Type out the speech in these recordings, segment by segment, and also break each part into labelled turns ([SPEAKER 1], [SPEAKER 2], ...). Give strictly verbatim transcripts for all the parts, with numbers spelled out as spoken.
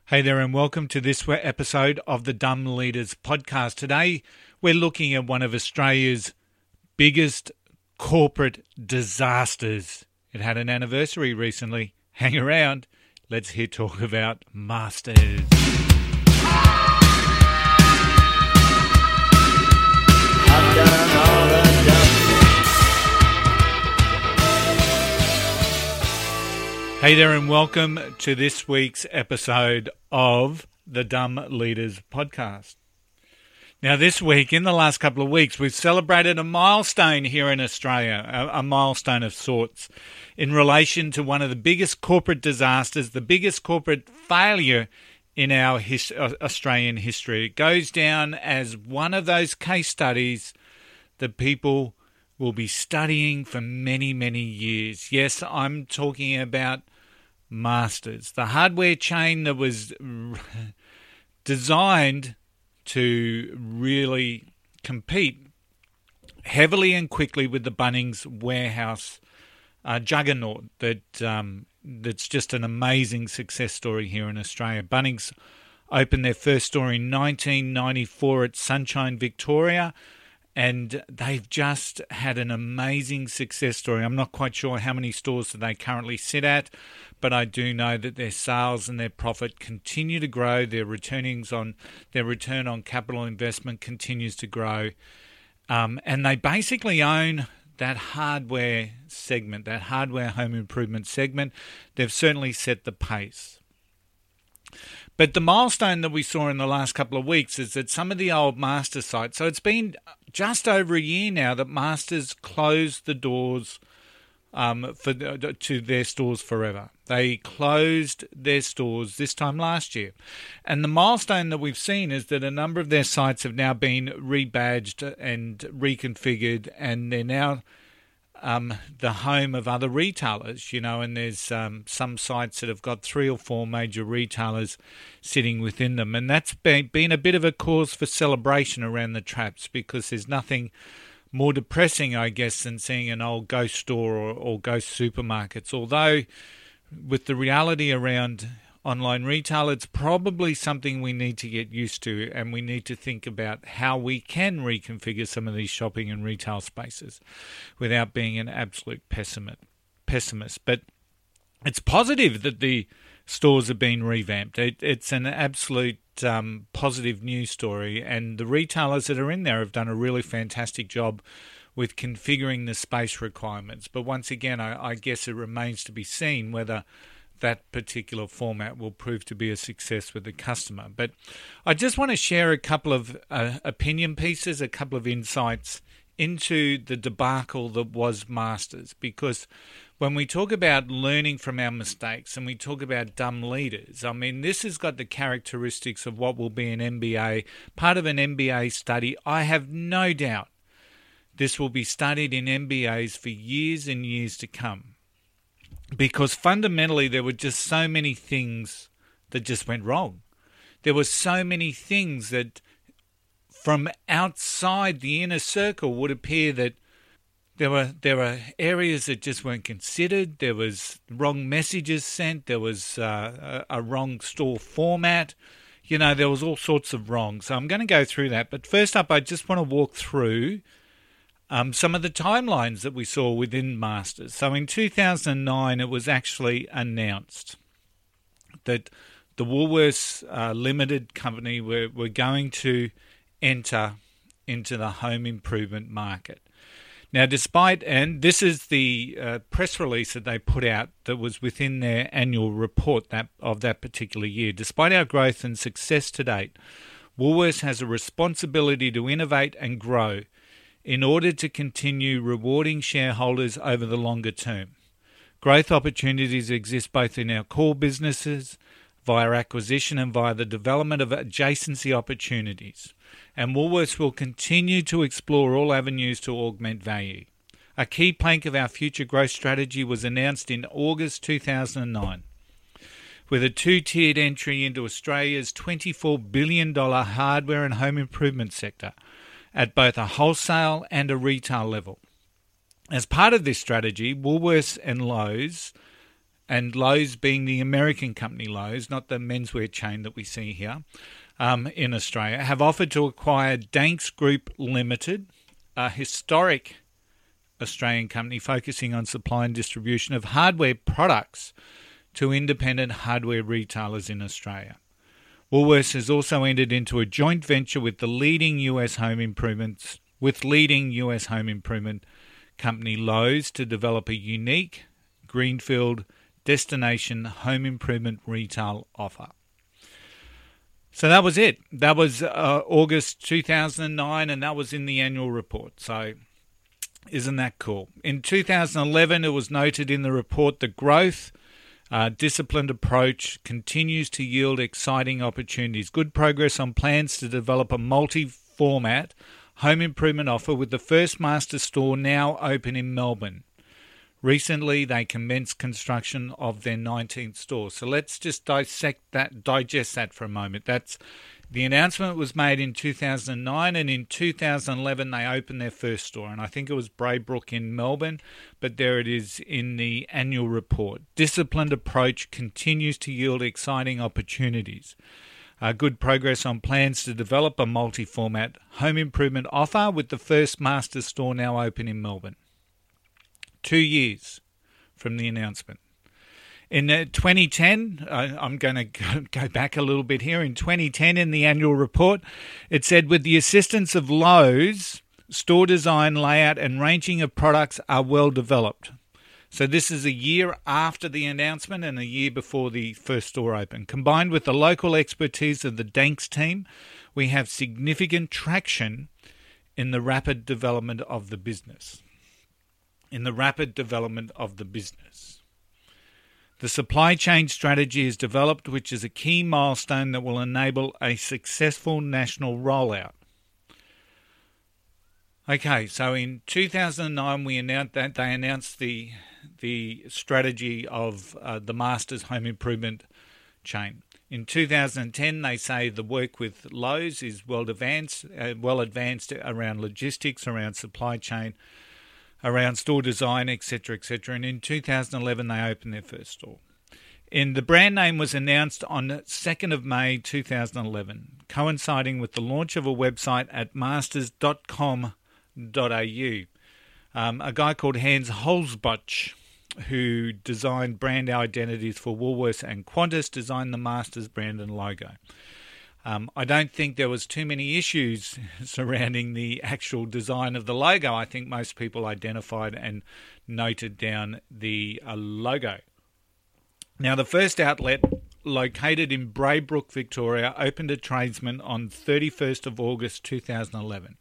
[SPEAKER 1] Hey there and welcome to this episode of the Dumb Leaders podcast. Today we're looking at one of Australia's biggest corporate disasters. It had an anniversary recently. Hang around. Let's hear talk about Masters. I've done all the dumb. Hey there and welcome to this week's episode of the Dumb Leaders podcast. Now this week, in the last couple of weeks, we've celebrated a milestone here in Australia, a, a milestone of sorts, in relation to one of the biggest corporate disasters, the biggest corporate failure in our his, uh, Australian history. It goes down as one of those case studies that people will be studying for many, many years. Yes, I'm talking about Masters, the hardware chain that was designed to really compete heavily and quickly with the Bunnings warehouse uh, juggernaut that um, that's just an amazing success story here in Australia. Bunnings opened their first store in nineteen ninety-four at Sunshine, Victoria, and they've just had an amazing success story. I'm not quite sure how many stores that they currently sit at, but I do know that their sales and their profit continue to grow. Their returnings on their return on capital investment continues to grow, um, and they basically own that hardware segment, that hardware home improvement segment. They've certainly set the pace. But the milestone that we saw in the last couple of weeks is that some of the old Masters sites, so it's been just over a year now that Masters closed the doors um, for to their stores forever. They closed their stores this time last year. And the milestone that we've seen is that a number of their sites have now been rebadged and reconfigured, and they're now Um, the home of other retailers, you know, and there's um, some sites that have got three or four major retailers sitting within them. And that's been, been a bit of a cause for celebration around the traps, because there's nothing more depressing, I guess, than seeing an old ghost store or, or ghost supermarkets. Although with the reality around online retail, it's probably something we need to get used to, and we need to think about how we can reconfigure some of these shopping and retail spaces without being an absolute pessimist. pessimist. But it's positive that the stores have been revamped. It, it's an absolute um, positive news story, and the retailers that are in there have done a really fantastic job with configuring the space requirements. But once again, I, I guess it remains to be seen whether that particular format will prove to be a success with the customer. But I just want to share a couple of uh, opinion pieces, a couple of insights into the debacle that was Masters, because when we talk about learning from our mistakes and we talk about dumb leaders, I mean, this has got the characteristics of what will be an M B A, part of an M B A study. I have no doubt this will be studied in M B As for years and years to come, because fundamentally there were just so many things that just went wrong. There were so many things that from outside the inner circle would appear that there were there were areas that just weren't considered. There was wrong messages sent. There was uh, a, a wrong store format. You know, there was all sorts of wrong. So I'm going to go through that. But first up, I just want to walk through Um, some of the timelines that we saw within Masters. So in two thousand nine, it was actually announced that the Woolworths uh, Limited Company were, were going to enter into the home improvement market. Now, despite, and this is the uh, press release that they put out that was within their annual report that of that particular year, despite our growth and success to date, Woolworths has a responsibility to innovate and grow in order to continue rewarding shareholders over the longer term. Growth opportunities exist both in our core businesses, via acquisition and via the development of adjacency opportunities. And Woolworths will continue to explore all avenues to augment value. A key plank of our future growth strategy was announced in August two thousand nine, with a two-tiered entry into Australia's twenty-four billion dollars hardware and home improvement sector, at both a wholesale and a retail level. As part of this strategy, Woolworths and Lowe's and Lowe's being the American company Lowe's, not the menswear chain that we see here um, in Australia, have offered to acquire Danks Group Limited, a historic Australian company focusing on supply and distribution of hardware products to independent hardware retailers in Australia. Woolworths has also entered into a joint venture with the leading U S home improvements with leading U S home improvement company Lowe's to develop a unique greenfield destination home improvement retail offer. So that was it. That was uh, August two thousand nine, and that was in the annual report. So isn't that cool? In two thousand eleven, it was noted in the report that growth, uh, disciplined approach continues to yield exciting opportunities. Good progress on plans to develop a multi-format home improvement offer with the first Masters store now open in Melbourne. Recently, they commenced construction of their nineteenth store. So let's just dissect that, digest that for a moment. That's the announcement was made in two thousand nine, and in two thousand eleven they opened their first store, and I think it was Braybrook in Melbourne, but there it is in the annual report. Disciplined approach continues to yield exciting opportunities. Uh, good progress on plans to develop a multi-format home improvement offer with the first Masters store now open in Melbourne. Two years from the announcement. In uh, twenty ten, uh, I'm going to go, go back a little bit here. In twenty ten, in the annual report, it said, with the assistance of Lowe's, store design, layout and ranging of products are well developed. So this is a year after the announcement and a year before the first store opened. Combined with the local expertise of the Danks team, we have significant traction in the rapid development of the business. In the rapid development of the business. The supply chain strategy is developed, which is a key milestone that will enable a successful national rollout. Okay, so in two thousand nine, we announced that they announced the the strategy of uh, the Masters home improvement chain. In two thousand ten, they say the work with Lowe's is well advanced, uh, well advanced around logistics, around supply chain, around store design, et cetera, et cetera. And in two thousand eleven, they opened their first store. And the brand name was announced on the second of May two thousand eleven, coinciding with the launch of a website at masters dot com dot a u. Um, a guy called Hans Holzbach, who designed brand identities for Woolworths and Qantas, designed the Masters brand and logo. Um, I don't think there was too many issues surrounding the actual design of the logo. I think most people identified and noted down the uh, logo. Now, the first outlet, located in Braybrook, Victoria, opened to tradesmen on thirty-first of August two thousand eleven.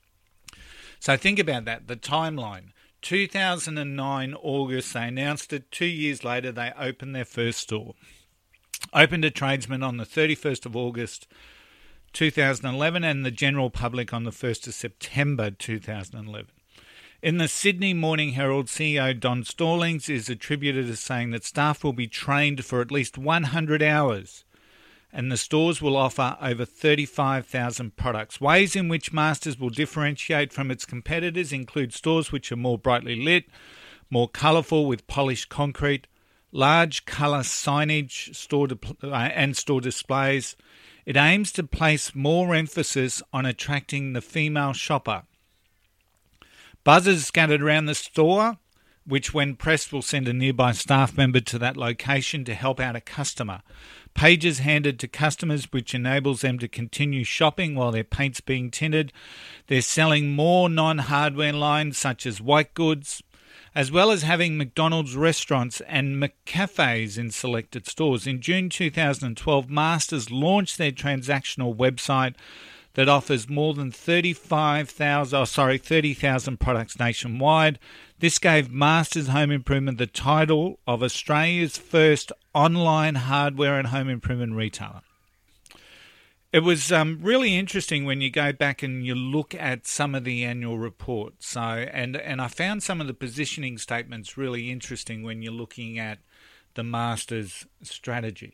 [SPEAKER 1] So think about that, the timeline. two thousand nine August, they announced it. Two years later, they opened their first store. Opened to tradesmen on the thirty-first of August two thousand eleven and the general public on the first of September two thousand eleven. In the Sydney Morning Herald, C E O Don Stallings is attributed as saying that staff will be trained for at least one hundred hours and the stores will offer over thirty-five thousand products. Ways in which Masters will differentiate from its competitors include stores which are more brightly lit, more colourful with polished concrete, large colour signage store di- uh, and store displays. It aims to place more emphasis on attracting the female shopper. Buzzers scattered around the store, which when pressed will send a nearby staff member to that location to help out a customer. Pages handed to customers, which enables them to continue shopping while their paint's being tinted. They're selling more non-hardware lines such as white goods, as well as having McDonald's restaurants and McCafes in selected stores. In June two thousand twelve, Masters launched their transactional website that offers more than thirty-five thousand, oh, sorry, thirty thousand products nationwide. This gave Masters Home Improvement the title of Australia's first online hardware and home improvement retailer. It was um, really interesting when you go back and you look at some of the annual reports. So, and and I found some of the positioning statements really interesting when you're looking at the Masters strategy.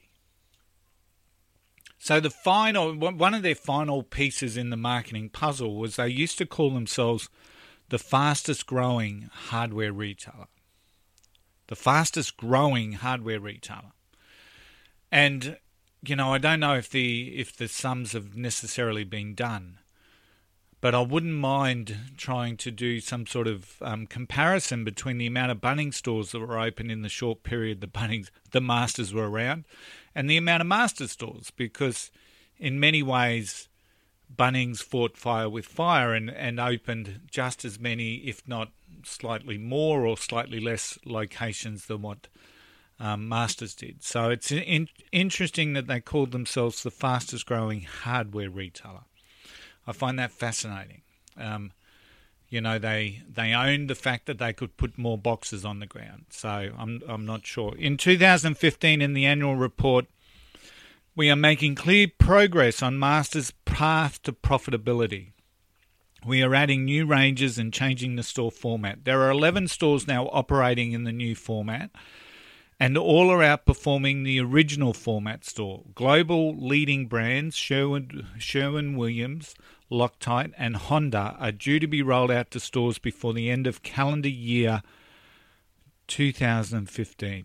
[SPEAKER 1] So the final, one of their final pieces in the marketing puzzle was they used to call themselves the fastest growing hardware retailer. the fastest growing hardware retailer. And, you know, I don't know if the if the sums have necessarily been done, but I wouldn't mind trying to do some sort of um, comparison between the amount of Bunnings stores that were open in the short period the Bunnings, the Masters were around, and the amount of Masters stores, because in many ways Bunnings fought fire with fire and, and opened just as many, if not slightly more or slightly less locations than what um, Masters did. So it's in, interesting that they called themselves the fastest growing hardware retailer. I find that fascinating. Um, you know, they they owned the fact that they could put more boxes on the ground. So I'm I'm not sure. In two thousand fifteen, in the annual report, we are making clear progress on Masters' path to profitability. We are adding new ranges and changing the store format. There are eleven stores now operating in the new format, and all are outperforming the original format store. Global leading brands Sherwin, Sherwin-Williams, Loctite and Honda are due to be rolled out to stores before the end of calendar year two thousand fifteen.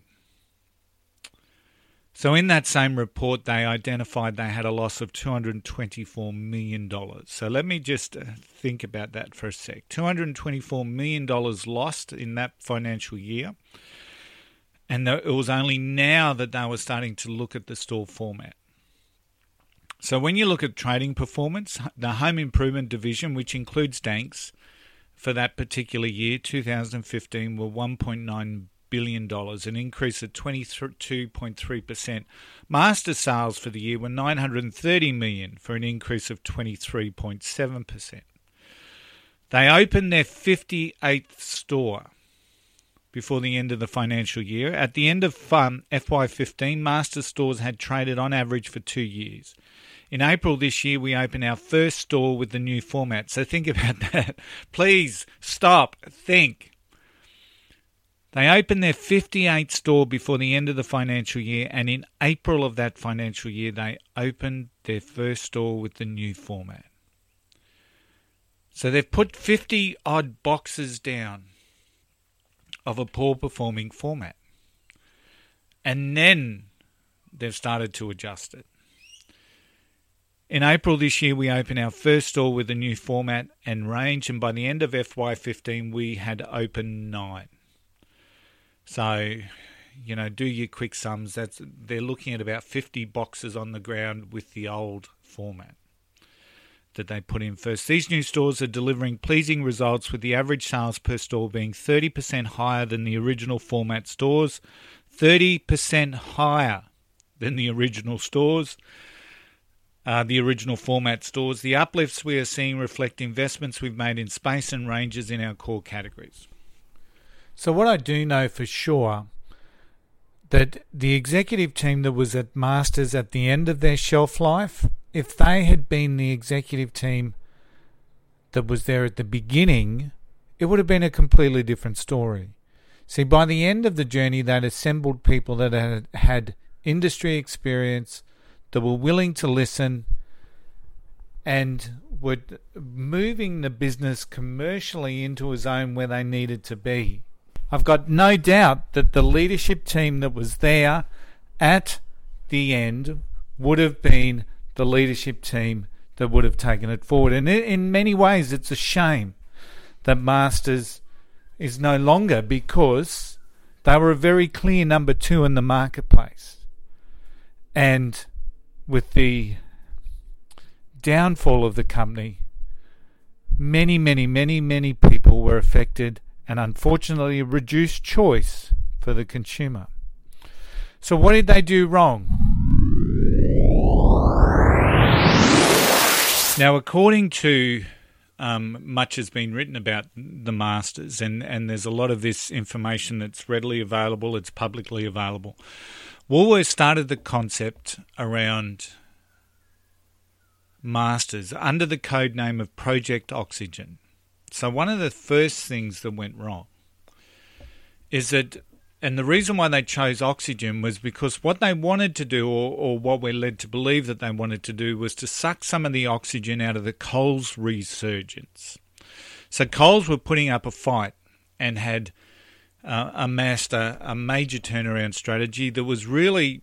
[SPEAKER 1] So in that same report, they identified they had a loss of two hundred twenty-four million dollars. So let me just think about that for a sec. two hundred twenty-four million dollars lost in that financial year. And it was only now that they were starting to look at the store format. So when you look at trading performance, the home improvement division, which includes Danks, for that particular year, two thousand fifteen, were one point nine billion dollars, an increase of twenty-two point three percent. Master sales for the year were nine hundred thirty million dollars, for an increase of twenty-three point seven percent. They opened their fifty-eighth store before the end of the financial year. At the end of um, F Y fifteen, Master stores had traded on average for two years. In April this year, we opened our first store with the new format. So think about that. Please stop, think. They opened their fifty-eighth store before the end of the financial year, and in April of that financial year, they opened their first store with the new format. So they've put fifty odd boxes down of a poor performing format, and then they've started to adjust it. In April this year, we opened our first store with the new format and range, and by the end of F Y fifteen, we had opened nine. So, you know, do your quick sums. That's they're looking at about fifty boxes on the ground with the old format that they put in first. These new stores are delivering pleasing results, with the average sales per store being thirty percent higher than the original format stores, thirty percent higher than the original stores, uh, the original format stores. The uplifts we are seeing reflect investments we've made in space and ranges in our core categories. So what I do know for sure, that the executive team that was at Masters at the end of their shelf life, if they had been the executive team that was there at the beginning, it would have been a completely different story. See, by the end of the journey, they'd assembled people that had had industry experience, that were willing to listen, and were moving the business commercially into a zone where they needed to be. I've got no doubt that the leadership team that was there at the end would have been the leadership team that would have taken it forward. And in many ways, it's a shame that Masters is no longer, because they were a very clear number two in the marketplace. And with the downfall of the company, many, many, many, many people were affected, and unfortunately reduced choice for the consumer. So what did they do wrong? Now, according to um, much has been written about the Masters, and, and there's a lot of this information that's readily available, it's publicly available. Woolworths started the concept around Masters under the code name of Project Oxygen. So one of the first things that went wrong is that, and the reason why they chose oxygen was because what they wanted to do, or, or what we're led to believe that they wanted to do, was to suck some of the oxygen out of the Coles resurgence. So Coles were putting up a fight and had uh, amassed a, a major turnaround strategy that was really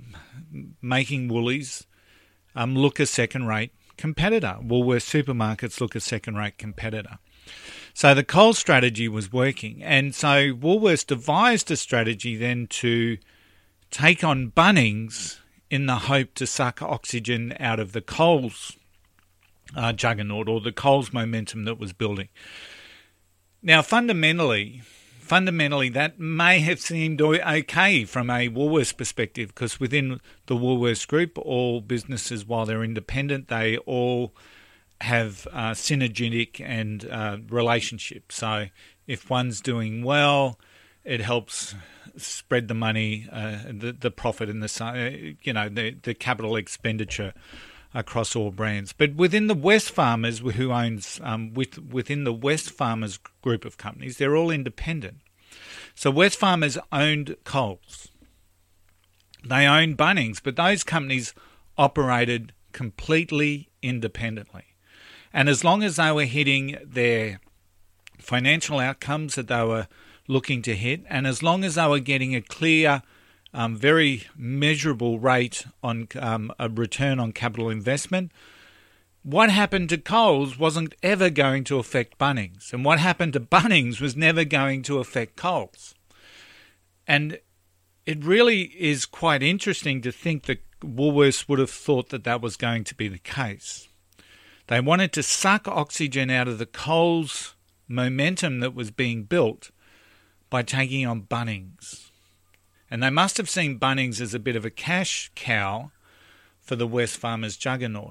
[SPEAKER 1] making Woolies um, look a second-rate competitor. Woolworths supermarkets look a second-rate competitor. So the Coles strategy was working, and so Woolworths devised a strategy then to take on Bunnings in the hope to suck oxygen out of the Coles uh, juggernaut, or the Coles momentum that was building. Now, fundamentally, fundamentally, that may have seemed okay from a Woolworths perspective, because within the Woolworths group, all businesses, while they're independent, they all have uh, synergetic and uh, relationships. So if one's doing well, it helps spread the money, uh, the the profit, and the you know the the capital expenditure across all brands. But within the Wesfarmers, who owns um, with within the Wesfarmers group of companies, they're all independent. So Wesfarmers owned Coles, they owned Bunnings, but those companies operated completely independently. And as long as they were hitting their financial outcomes that they were looking to hit, and as long as they were getting a clear, um, very measurable rate on um, a return on capital investment, what happened to Coles wasn't ever going to affect Bunnings. And what happened to Bunnings was never going to affect Coles. And it really is quite interesting to think that Woolworths would have thought that that was going to be the case. They wanted to suck oxygen out of the Coles momentum that was being built by taking on Bunnings. And they must have seen Bunnings as a bit of a cash cow for the Wesfarmers juggernaut.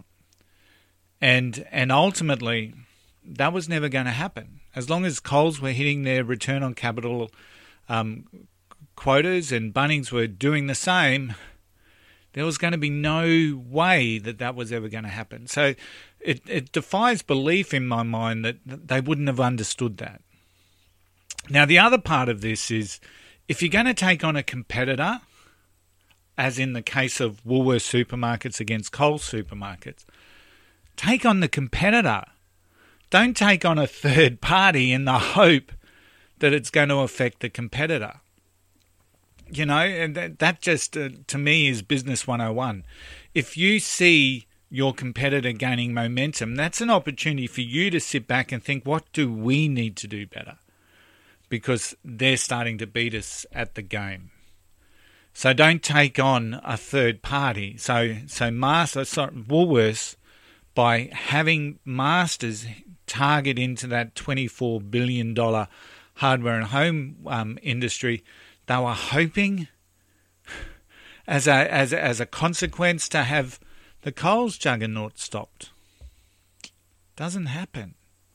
[SPEAKER 1] And and ultimately, that was never going to happen. As long as Coles were hitting their return on capital um, quotas and Bunnings were doing the same, there was going to be no way that that was ever going to happen. So it, it defies belief in my mind that they wouldn't have understood that. Now, the other part of this is, if you're going to take on a competitor, as in the case of Woolworths supermarkets against Coles supermarkets, take on the competitor. Don't take on a third party in the hope that it's going to affect the competitor. You know, and that, that just, uh, to me, is business one oh one. If you see your competitor gaining momentum, that's an opportunity for you to sit back and think, what do we need to do better? Because they're starting to beat us at the game. So don't take on a third party. So, so Master, sorry, Woolworths, by having Masters target into that twenty-four billion dollars hardware and home um, industry, they were hoping, as a as a, as a consequence, to have the Coles juggernaut stopped. Doesn't happen.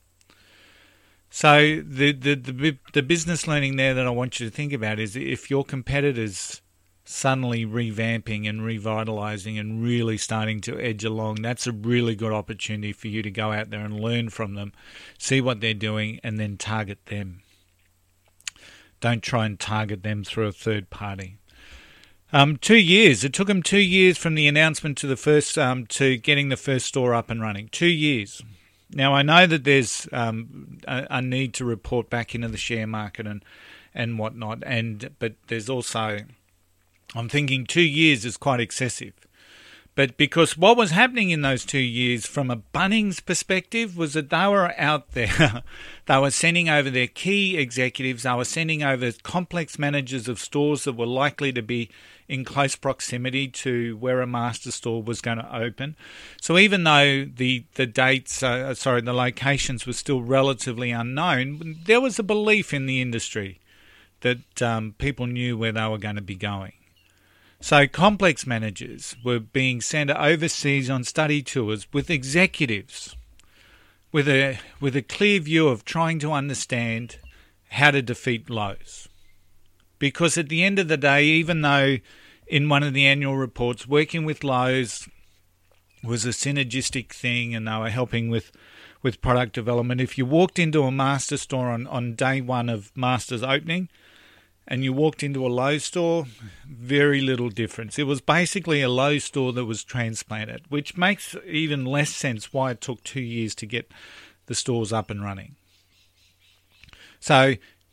[SPEAKER 1] So the, the the the business learning there that I want you to think about is, if your competitors suddenly revamping and revitalising and really starting to edge along, that's a really good opportunity for you to go out there and learn from them, see what they're doing, and then target them. Don't try and target them through a third party. Um, two years. It took them two years from the announcement to the first um, to getting the first store up and running. Two years. Now, I know that there's um, a, a need to report back into the share market and and whatnot, and but there's also, I'm thinking two years is quite excessive. But because what was happening in those two years from a Bunnings perspective was that they were out there. They were sending over their key executives. They were sending over complex managers of stores that were likely to be in close proximity to where a master store was going to open. So even though the, the dates, uh, sorry, the locations were still relatively unknown, there was a belief in the industry that um, people knew where they were going to be going. So complex managers were being sent overseas on study tours with executives with a with a clear view of trying to understand how to defeat Lowe's. Because at the end of the day, even though in one of the annual reports, working with Lowe's was a synergistic thing and they were helping with, with product development, if you walked into a Master store on, on day one of Master's opening, and you walked into a Lowe's store, very little difference. It was basically a Lowe's store that was transplanted, which makes even less sense why it took two years to get the stores up and running. So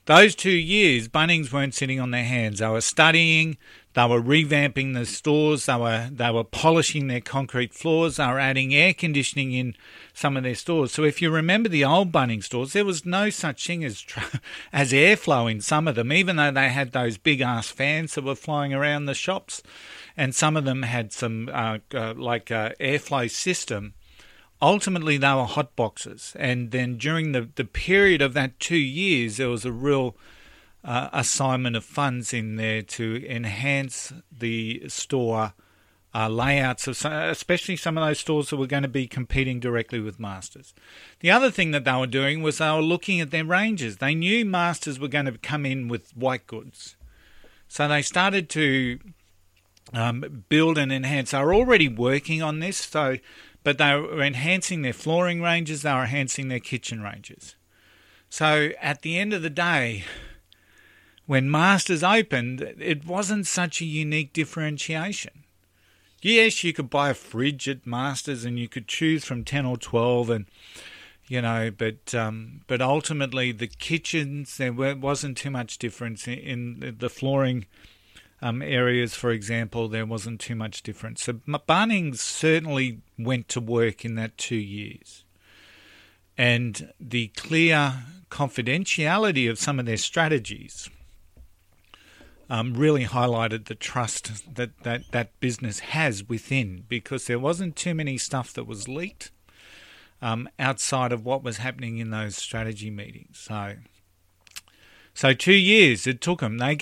[SPEAKER 1] those two years, Bunnings weren't sitting on their hands. They were studying, they were revamping the stores, they were they were polishing their concrete floors, they were adding air conditioning in some of their stores. So if you remember the old Bunnings stores, there was no such thing as as airflow in some of them, even though they had those big-ass fans that were flying around the shops, and some of them had some uh, uh, like uh, airflow system. Ultimately, they were hot boxes, and then during the, the period of that two years, there was a real uh, assignment of funds in there to enhance the store uh, layouts, of some, especially some of those stores that were going to be competing directly with Masters. The other thing that they were doing was they were looking at their ranges. They knew Masters were going to come in with white goods, so they started to um, build and enhance. They were already working on this, so. But they were enhancing their flooring ranges, they were enhancing their kitchen ranges. So at the end of the day, when Masters opened, it wasn't such a unique differentiation. Yes, you could buy a fridge at Masters and you could choose from ten or twelve, and you know, but um, but ultimately the kitchens, there wasn't too much difference in, in the flooring Um, areas, for example, there wasn't too much difference. So Bunnings certainly went to work in that two years. And the clear confidentiality of some of their strategies um, really highlighted the trust that, that that business has within, because there wasn't too many stuff that was leaked um, outside of what was happening in those strategy meetings. So, so two years it took them. They go...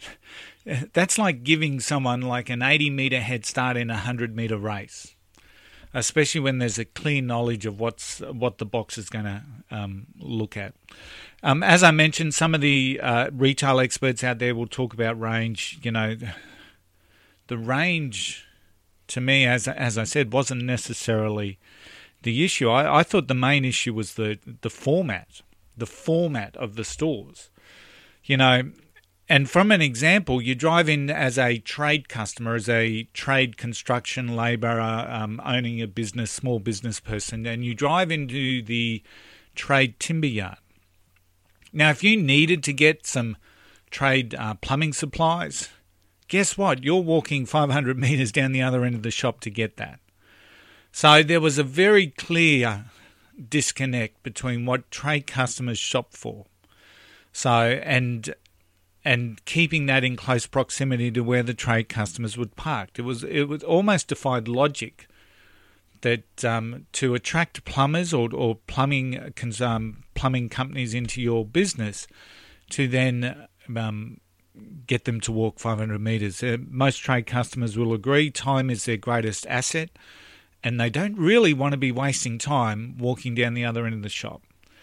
[SPEAKER 1] That's like giving someone like an eighty metre head start in a one hundred metre race, especially when there's a clear knowledge of what's what the box is going to um, look at. Um, as I mentioned, some of the uh, retail experts out there will talk about range. You know, the range, to me, as as I said, wasn't necessarily the issue. I, I thought the main issue was the the format, the format of the stores. You know. And from an example, you drive in as a trade customer, as a trade construction labourer, um, owning a business, small business person, and you drive into the trade timber yard. Now, if you needed to get some trade uh, plumbing supplies, guess what? You're walking five hundred metres down the other end of the shop to get that. So there was a very clear disconnect between what trade customers shop for. So, and... and keeping that in close proximity to where the trade customers would park. It was it was almost defied logic that um, to attract plumbers or, or plumbing um, plumbing companies into your business, to then um, get them to walk five hundred metres. Uh, most trade customers will agree time is their greatest asset, and they don't really want to be wasting time walking down the other end of the shop.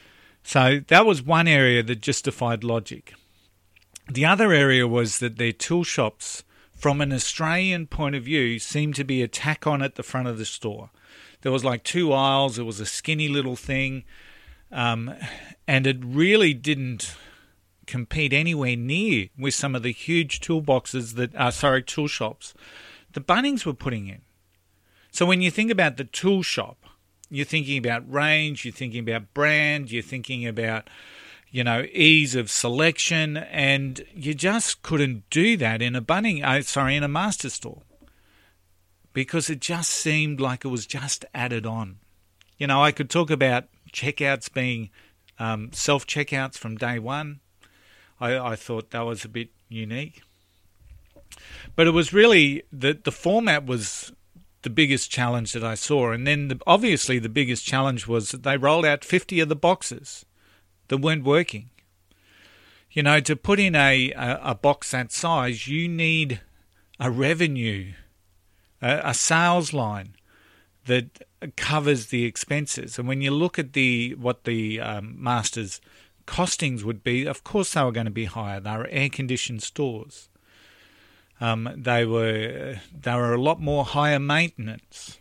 [SPEAKER 1] So that was one area that just defied logic. The other area was that their tool shops, from an Australian point of view, seemed to be a tack on at the front of the store. There was like two aisles, it was a skinny little thing, um, and it really didn't compete anywhere near with some of the huge toolboxes that, uh, sorry, tool shops the Bunnings were putting in. So when you think about the tool shop, you're thinking about range, you're thinking about brand, you're thinking about, you know, ease of selection, and you just couldn't do that in a Bunnings, uh, sorry, in a Master store, because it just seemed like it was just added on. You know, I could talk about checkouts being um, self-checkouts from day one. I, I thought that was a bit unique. But it was really, the, the format was the biggest challenge that I saw. And then the, obviously the biggest challenge was that they rolled out fifty of the boxes that weren't working. You know, to put in a, a, a box that size, you need a revenue, a, a sales line that covers the expenses. And when you look at the what the um, Masters costings would be, of course they were going to be higher. They were air-conditioned stores. Um, they were they were a lot more higher maintenance.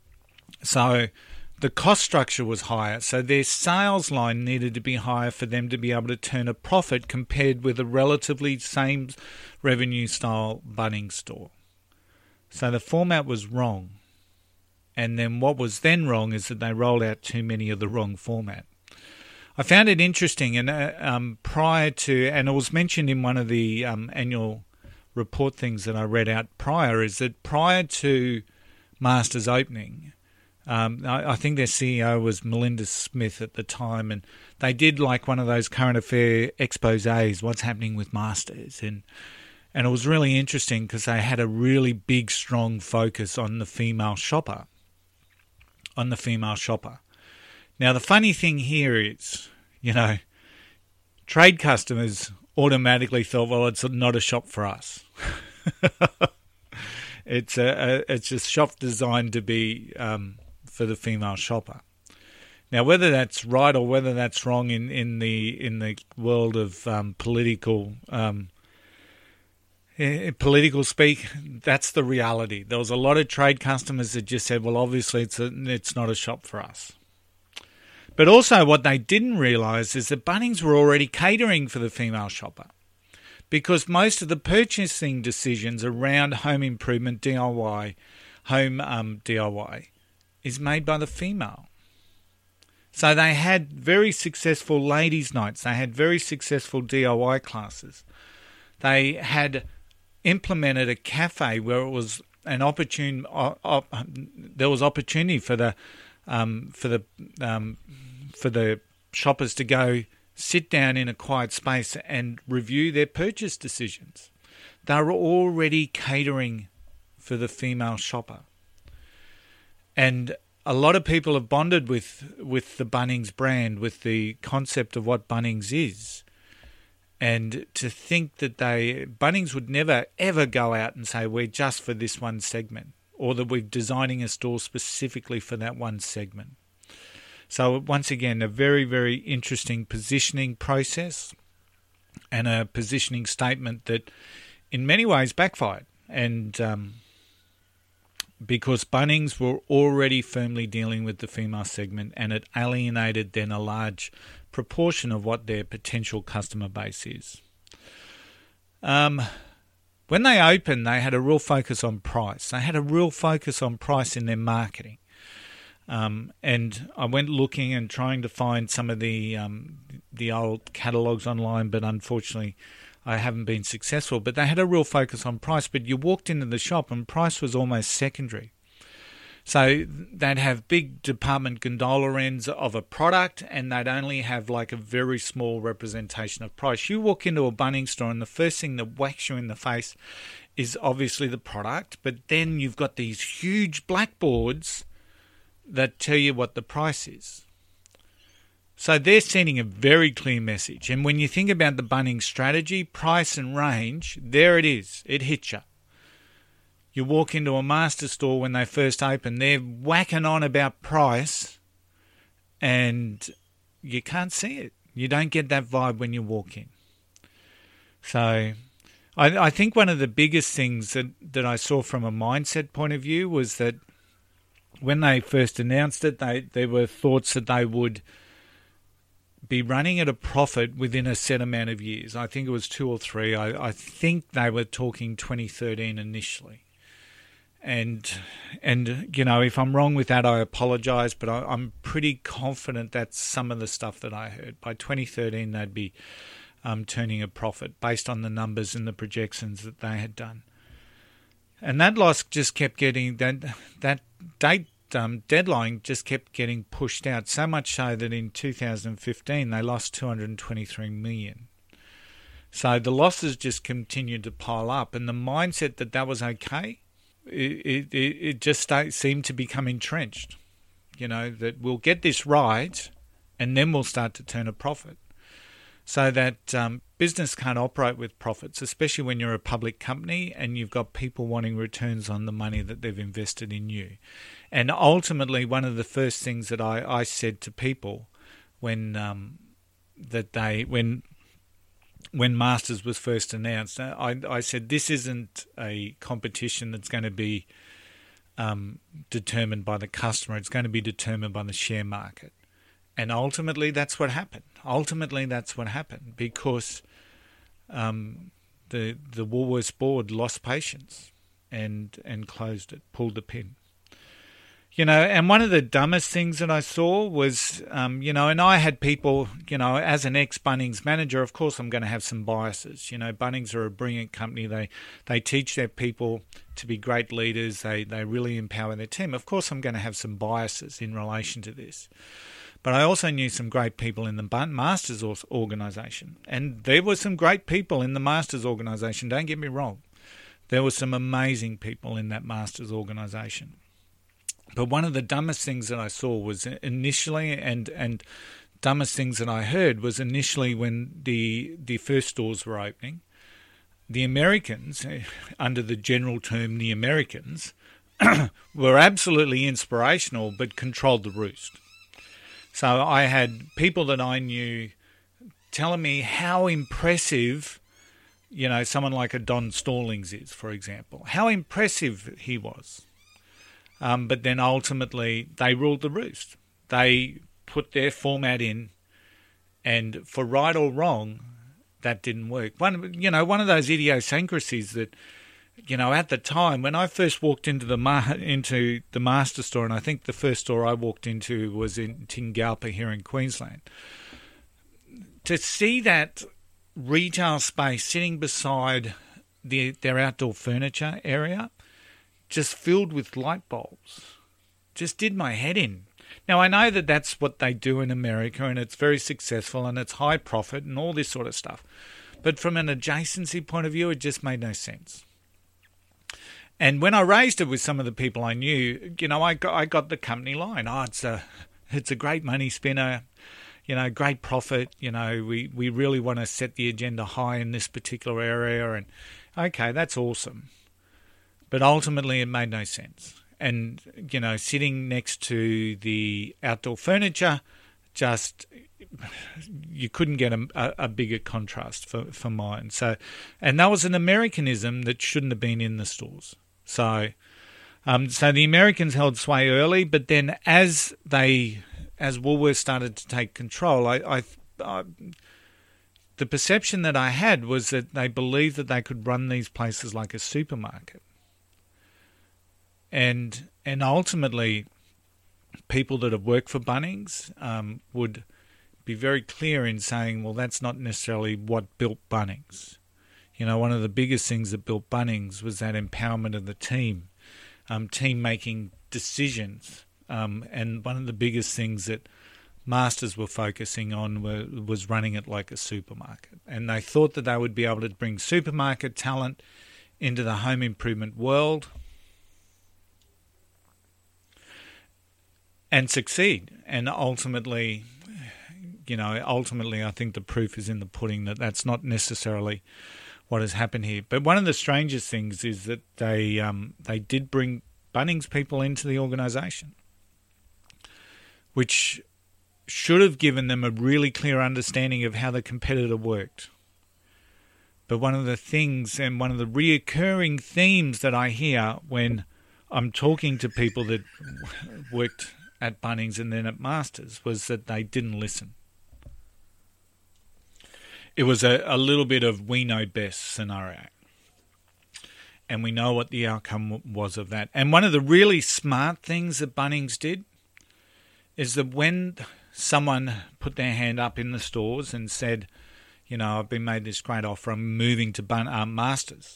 [SPEAKER 1] So the cost structure was higher, so their sales line needed to be higher for them to be able to turn a profit compared with a relatively same revenue style Bunnings store. So the format was wrong. And then what was then wrong is that they rolled out too many of the wrong format. I found it interesting, and uh, um, prior to, and it was mentioned in one of the um, annual report things that I read out prior, is that prior to Masters opening, um, I, I think their C E O was Melinda Smith at the time, and they did like one of those current affair exposés, what's happening with Masters, and and it was really interesting because they had a really big, strong focus on the female shopper, on the female shopper. Now, the funny thing here is, you know, trade customers automatically thought, well, it's not a shop for us. it's a, a it's a shop designed to be um, for the female shopper. Now, whether that's right or whether that's wrong in, in the in the world of um, political um, eh, political speak, that's the reality. There was a lot of trade customers that just said, well, obviously it's a, it's not a shop for us. But also what they didn't realise is that Bunnings were already catering for the female shopper, because most of the purchasing decisions around home improvement, D I Y, home um, D I Y, is made by the female. So they had very successful ladies' nights. They had very successful D I Y classes. They had implemented a cafe where it was an opportune. Uh, uh, there was opportunity for the um, for the um, for the shoppers to go sit down in a quiet space and review their purchase decisions. They were already catering for the female shopper, and a lot of people have bonded with with the Bunnings brand, with the concept of what Bunnings is. And to think that they Bunnings would never ever go out and say we're just for this one segment, or that we're designing a store specifically for that one segment. So once again, a very, very interesting positioning process and a positioning statement that in many ways backfired. And um, because Bunnings were already firmly dealing with the female segment, and it alienated then a large proportion of what their potential customer base is. Um, when they opened, they had a real focus on price. They had a real focus on price in their marketing. Um, and I went looking and trying to find some of the um, the old catalogues online, but unfortunately I haven't been successful. But they had a real focus on price. But you walked into the shop and price was almost secondary. So they'd have big department gondola ends of a product, and they'd only have like a very small representation of price. You walk into a Bunnings store and the first thing that whacks you in the face is obviously the product, but then you've got these huge blackboards that tell you what the price is. So they're sending a very clear message. And when you think about the Bunnings strategy, price and range, there it is. It hits you. You walk into a master store when they first open, they're whacking on about price and you can't see it. You don't get that vibe when you walk in. So I, I think one of the biggest things that, that I saw from a mindset point of view was that when they first announced it, they there were thoughts that they would be running at a profit within a set amount of years. I think it was two or three. I, I think they were talking twenty thirteen initially. And, and you know, if I'm wrong with that, I apologise, but I, I'm pretty confident that's some of the stuff that I heard. By twenty thirteen, they'd be um, turning a profit based on the numbers and the projections that they had done. And that loss just kept getting, that that date um, deadline just kept getting pushed out, so much so that in two thousand fifteen, they lost two hundred twenty-three million dollars. So the losses just continued to pile up, and the mindset that that was okay, It, it it just start, seemed to become entrenched, you know, that we'll get this right and then we'll start to turn a profit. So that um, business can't operate with profits, especially when you're a public company and you've got people wanting returns on the money that they've invested in you. And ultimately, one of the first things that I, I said to people when um, that they when when Masters was first announced, I, I said, this isn't a competition that's going to be um, determined by the customer. It's going to be determined by the share market. And ultimately, that's what happened. Ultimately, that's what happened because um, the the Woolworths board lost patience and, and closed it, pulled the pin. You know, and one of the dumbest things that I saw was, um, you know, and I had people, you know, as an ex-Bunnings manager, of course I'm going to have some biases. You know, Bunnings are a brilliant company. They they teach their people to be great leaders. They, they really empower their team. Of course I'm going to have some biases in relation to this. But I also knew some great people in the Masters organisation. And there were some great people in the Masters organisation, don't get me wrong. There were some amazing people in that Masters organisation. But one of the dumbest things that I saw was initially, and and dumbest things that I heard was initially when the the first stores were opening, the Americans, under the general term the Americans, were absolutely inspirational but controlled the roost. So I had people that I knew telling me how impressive, you know, someone like a Don Stallings is, for example, how impressive he was. Um, but then ultimately they ruled the roost. They put their format in, and for right or wrong, that didn't work. One, you know, one of those idiosyncrasies that, you know, at the time when I first walked into the ma- into the Master store, and I think the first store I walked into was in Tingalpa here in Queensland, to see that retail space sitting beside the, their outdoor furniture area, just filled with light bulbs, just did my head in. Now, I know that that's what they do in America, and it's very successful, and it's high profit and all this sort of stuff. But from an adjacency point of view, it just made no sense. And when I raised it with some of the people I knew, you know, I got, I got the company line. Oh, it's a, it's a great money spinner, you know, great profit. You know, we, we really want to set the agenda high in this particular area. And okay, that's awesome. But ultimately, it made no sense. And, you know, sitting next to the outdoor furniture, just, you couldn't get a, a bigger contrast for, for mine. So, and that was an Americanism that shouldn't have been in the stores. So, um, so the Americans held sway early, but then as they, as Woolworths started to take control, I, I, I the perception that I had was that they believed that they could run these places like a supermarket. And and ultimately, people that have worked for Bunnings um, would be very clear in saying, well, that's not necessarily what built Bunnings. You know, one of the biggest things that built Bunnings was that empowerment of the team, um, team making decisions. Um, and one of the biggest things that Masters were focusing on were, was running it like a supermarket. And they thought that they would be able to bring supermarket talent into the home improvement world and succeed. And ultimately, you know, ultimately I think the proof is in the pudding that that's not necessarily what has happened here. But one of the strangest things is that they um, they did bring Bunnings people into the organisation, which should have given them a really clear understanding of how the competitor worked. But one of the things and one of the reoccurring themes that I hear when I'm talking to people that worked at Bunnings and then at Masters was that they didn't listen. It was a, a little bit of we know best scenario. And we know what the outcome was of that. And one of the really smart things that Bunnings did is that when someone put their hand up in the stores and said, you know, I've been made this great offer, I'm moving to Bun- uh, Masters.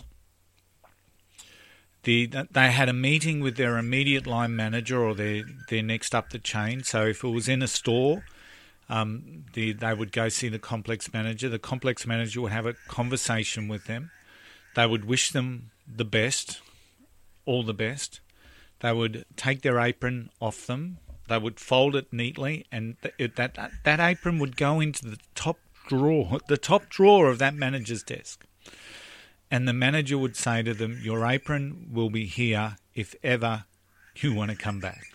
[SPEAKER 1] The, they had a meeting with their immediate line manager or their, their next up the chain. So if it was in a store, um, the, they would go see the complex manager. The complex manager would have a conversation with them. They would wish them the best, all the best. They would take their apron off them. They would fold it neatly, and it, that that apron would go into the top drawer, the top drawer of that manager's desk. And the manager would say to them, your apron will be here if ever you want to come back.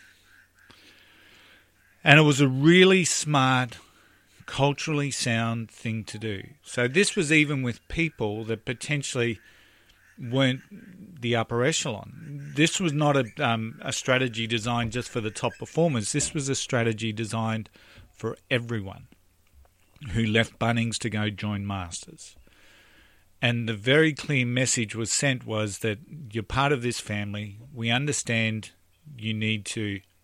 [SPEAKER 1] And it was a really smart, culturally sound thing to do. So this was even with people that potentially weren't the upper echelon. This was not a, um, a strategy designed just for the top performers. This was a strategy designed for everyone who left Bunnings to go join Masters. And the very clear message was sent was that you're part of this family. We understand you need to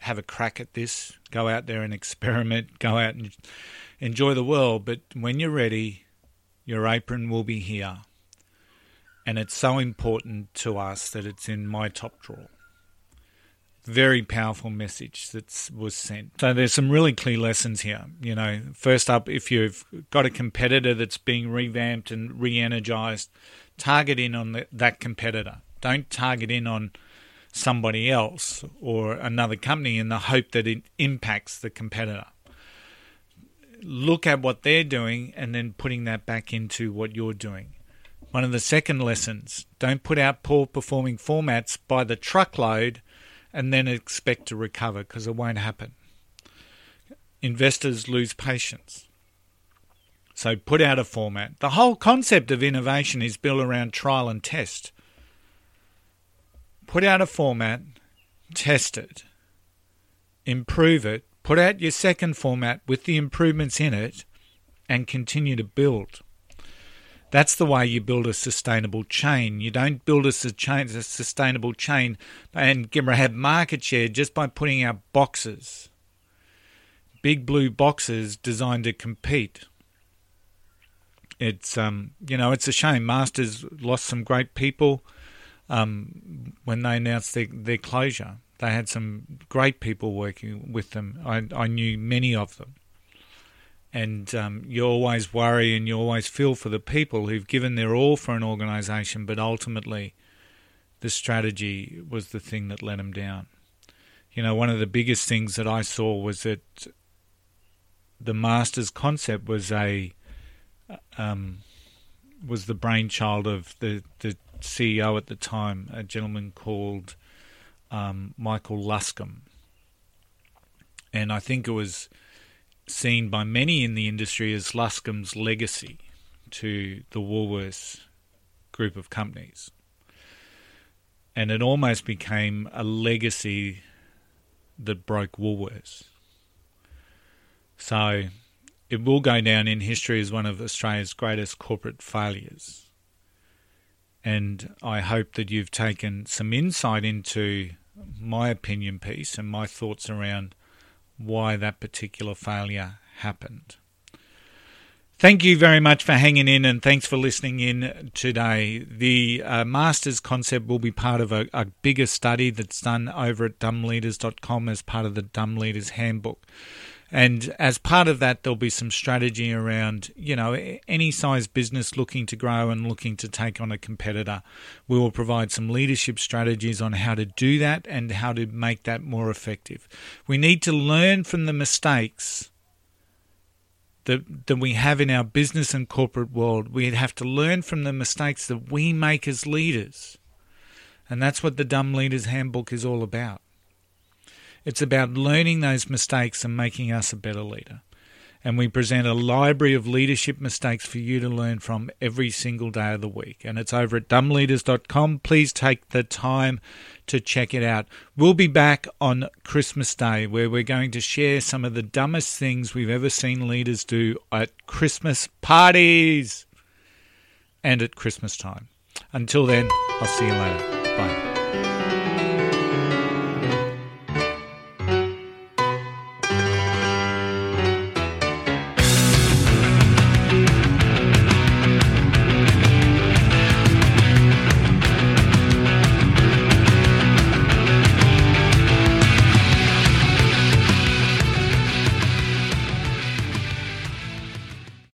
[SPEAKER 1] have a crack at this, go out there and experiment, go out and enjoy the world. But when you're ready, your apron will be here. And it's so important to us that it's in my top drawer. Very powerful message that was sent. So there's some really clear lessons here. You know, first up, if you've got a competitor that's being revamped and re-energized, target in on the, that competitor. Don't target in on somebody else or another company in the hope that it impacts the competitor. Look at what they're doing and then putting that back into what you're doing. One of the second lessons, don't put out poor performing formats by the truckload and then expect to recover, because it won't happen. Investors lose patience. So put out a format. The whole concept of innovation is built around trial and test. Put out a format, test it, improve it, put out your second format with the improvements in it, and continue to build. That's the way you build a sustainable chain. You don't build a sustainable chain and have market share just by putting out boxes. Big blue boxes designed to compete. It's um, you know, it's a shame. Masters lost some great people um, when they announced their, their closure. They had some great people working with them. I, I knew many of them. And um, you always worry and you always feel for the people who've given their all for an organisation, but ultimately the strategy was the thing that let them down. You know, one of the biggest things that I saw was that the Masters concept was a um, was the brainchild of the, the C E O at the time, a gentleman called um, Michael Luscombe. And I think it was seen by many in the industry as Luscombe's legacy to the Woolworths group of companies. And it almost became a legacy that broke Woolworths. So it will go down in history as one of Australia's greatest corporate failures. And I hope that you've taken some insight into my opinion piece and my thoughts around why that particular failure happened. Thank you very much for hanging in, and thanks for listening in today. The uh, Masters concept will be part of a, a bigger study that's done over at dumb leaders dot com as part of the Dumb Leaders Handbook. And as part of that, there'll be some strategy around, you know, any size business looking to grow and looking to take on a competitor. We will provide some leadership strategies on how to do that and how to make that more effective. We need to learn from the mistakes that, that we have in our business and corporate world. We have to learn from the mistakes that we make as leaders. And that's what the Dumb Leaders Handbook is all about. It's about learning those mistakes and making us a better leader. And we present a library of leadership mistakes for you to learn from every single day of the week. And it's over at dumb leaders dot com. Please take the time to check it out. We'll be back on Christmas Day, where we're going to share some of the dumbest things we've ever seen leaders do at Christmas parties and at Christmas time. Until then, I'll see you later. Bye.